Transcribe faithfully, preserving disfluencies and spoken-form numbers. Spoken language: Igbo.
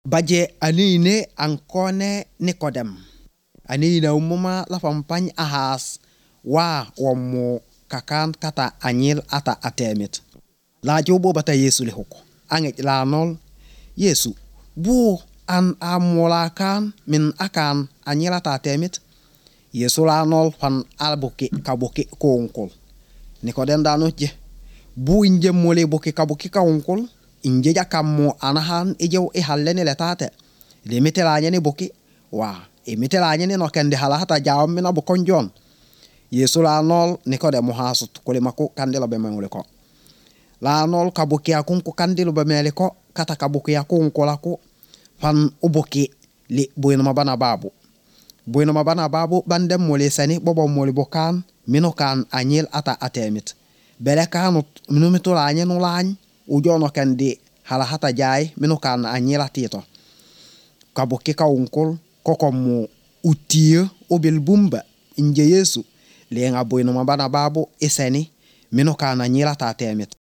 Baje anine ankone Nikodem. Anina umuma la fampany ahas wa wamo kakan kata anyil ata atemit. La jobo bata Yesu le hoko. Anget la nol Yesu bu an amolakan min akan anyil ata atemit. Yesu la nol fan alboke kaboke ko onkol. Nikodem dano je bu inje mole boke kaboke ka onkol. Inje jakammo anahan ejew e hallene letate le metela nyane boki wa e metela nyane no kande hala hata jawam mina bokon jon Yesu la nol Nikodem hasut ko le mako kandelo be mangole ko la nol kaboki akun ko kandelo be mele ko kata kaboki akun ko lako fan oboki le boyno mabana babu boyno mabana babu bandem mole sani bobo mole bokan mino kan anyel ata atemit bele kanut mino metola nyane lañ ujono kandi hala hata jay minu kan anyela tito kaboke ka unkol kokomu utie obel bumba inje Yesu le nga boyno mabana babu eseni minu kan anyela ta temet